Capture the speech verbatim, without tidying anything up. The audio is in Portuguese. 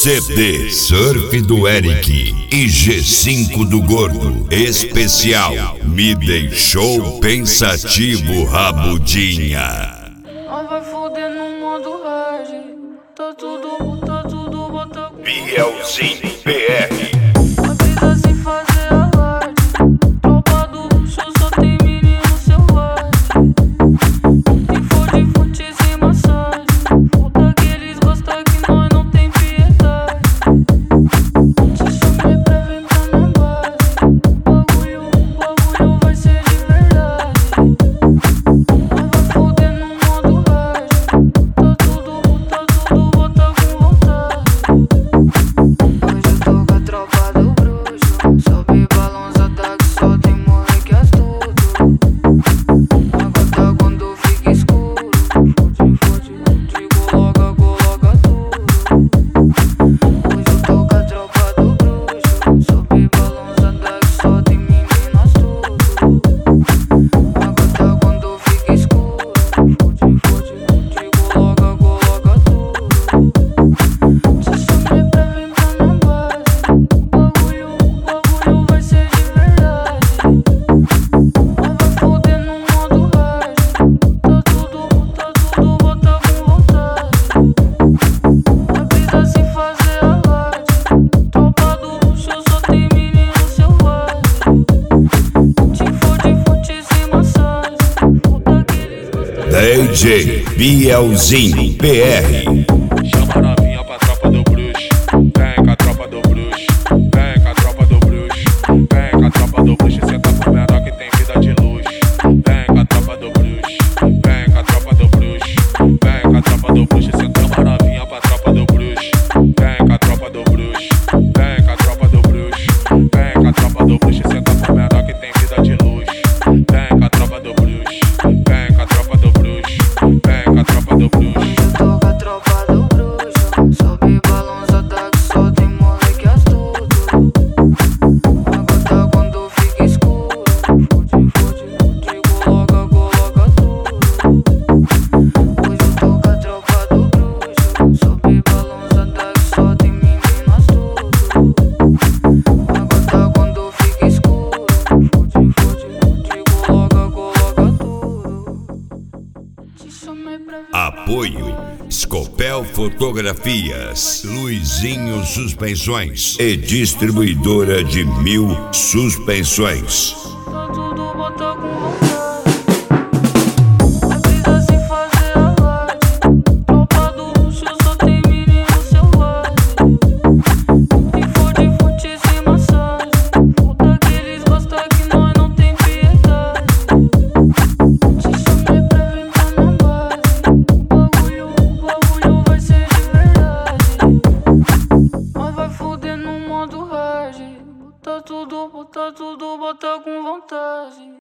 C D Surf do Eric e G cinco do Gordo. Especial Me Deixou Pensativo, Rabudinha. Nós vai foder no modo hard. Tá tudo, tá tudo, bota com Bielzinho P R. a vida sem fazer alarde. Tropa do luxo, só tem menino selvagem. Tem fode, fute sem massagem. Puta que eles gostam que nós não tem piedade. Te chamei pra vir pra minha base. Bagulho, bagulho vai ser de verdade. Nós vai foder no modo hard. Tá tudo, tá tudo, bota com vontade. Hoje eu tô com a tropa do bruxo. Sobe balançada que só tem moleque astuto. Agora quando fica escuro, fode, fode, te coloca, coloca tudo. Hoje eu tô com a tropa do bruxo. Sobe balançada que só tem menino astuto. Agora quando fica escuro, fode, fode, te coloca, coloca tudo. Te chamei pra vir pra minha base. Bagulho, bagulho vai ser de verdade. Nós vai foder no modo hard. Tá tudo, tá tudo, bota com vontade. A vida sem fazer alarde. Tropa do luxo, só tem menino selvagem. Te fode, fute sem massagem. Puta que eles gostam. D J Bielzinho P R. Chama a novinha pra tropa do bruxo. Vem com a tropa do bruxo. Vem com a tropa do bruxo. Vem com a tropa do bruxo. Senta pro menor que tem vida de luxo. Vem com a tropa do bruxo. Vem com a tropa do bruxo. Vem com a tropa do bruxo. Senta a novinha pra tropa do bruxo. Vem com a tropa do bruxo. Vem com a tropa do bruxo. Vem com a tropa do bruxo. Senta pro menor que tem vida de luxo. Vem com a tropa do bruxo. Vem com a tropa do bruxo. Vem com a tropa do bruxo. Eu tô com a tropa do bruxo. Sobe balançada que só tem moleque astuto. Agora quando fica escuro, fode, fode, te coloca, coloca tudo. Hoje eu tô com a tropa do bruxo. Sobe balançada que só tem menino astuto. Agora quando fica escuro, fode, fode, te coloca, coloca tudo. Te chamei pra vir. Apoio Scopel Fotografias, Luizinho Suspensões e distribuidora de Mil Suspensões. Tá tudo, bota com vontade. A vida sem fazer alarde. Tropa do luxo, só tem menino selvagem. Tem fode, fute sem massagem. Puta que eles gostam que nós não tem piedade. Te chamei pra vir pra minha base. Bagulho, bagulho vai ser de verdade. Nós vai foder no modo hard. Bota tudo, bota tudo, bota com vontade.